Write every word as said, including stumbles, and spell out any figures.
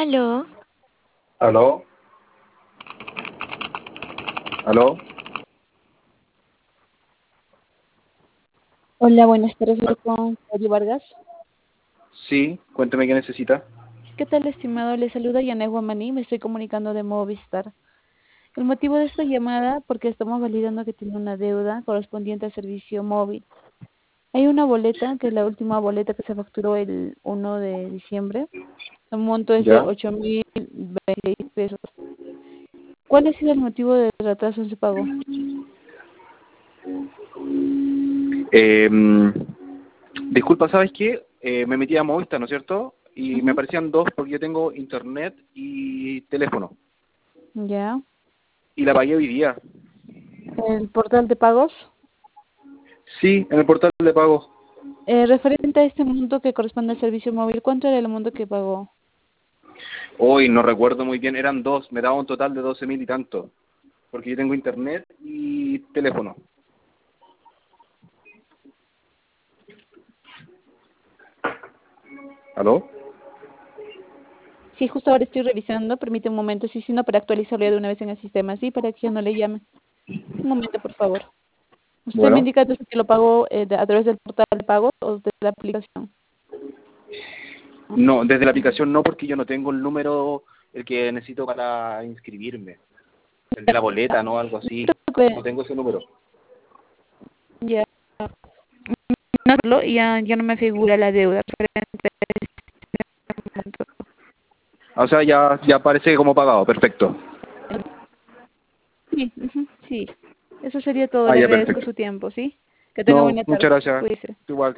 Aló. ¿Aló? ¿Aló? Hola, buenas tardes, soy con Calle Vargas. Sí, cuénteme qué necesita. ¿Qué tal, estimado? Le saluda Yané Guamaní, me estoy comunicando de Movistar. El motivo de esta llamada, porque estamos validando que tiene una deuda correspondiente al servicio móvil. Hay una boleta, que es la última boleta que se facturó el uno de diciembre. El monto es de ¿Ya? ocho mil veintiséis pesos. ¿Cuál ha sido el motivo del retraso en su pago? Eh, mm, disculpa, ¿sabes qué? Eh, me metí a Movistar, ¿no es cierto? Y me Ujú. aparecían dos porque yo tengo internet y teléfono. Ya. Y la pagué hoy día. El portal de pagos. Sí, en el portal de pago. Eh, referente a este monto que corresponde al servicio móvil, ¿cuánto era el monto que pagó? Hoy no recuerdo muy bien, eran dos. Me daba un total de doce mil y tanto. Porque yo tengo internet y teléfono. ¿Aló? Sí, justo ahora estoy revisando, permite un momento, sí, sí, no, para actualizarlo ya de una vez en el sistema, sí, para que ya no le llame. Un momento, por favor. Usted me Bueno. indica entonces que lo pagó eh, de- a través del portal de pagos o de la aplicación. No, desde la aplicación no, porque yo no tengo el número el que necesito para inscribirme. El de la boleta, ¿no? Algo así. No Que tengo ese número. ya, no, lo- ya, ya no me figura la deuda referente a este monto. O sea, ya, ya aparece como pagado. Perfecto. Sí, ujú, sí. Eso sería todo. Ah, Le ya, agradezco perfecto. su tiempo, ¿sí? Que tenga No, buena muchas tarde. gracias. Cuídese. Igual.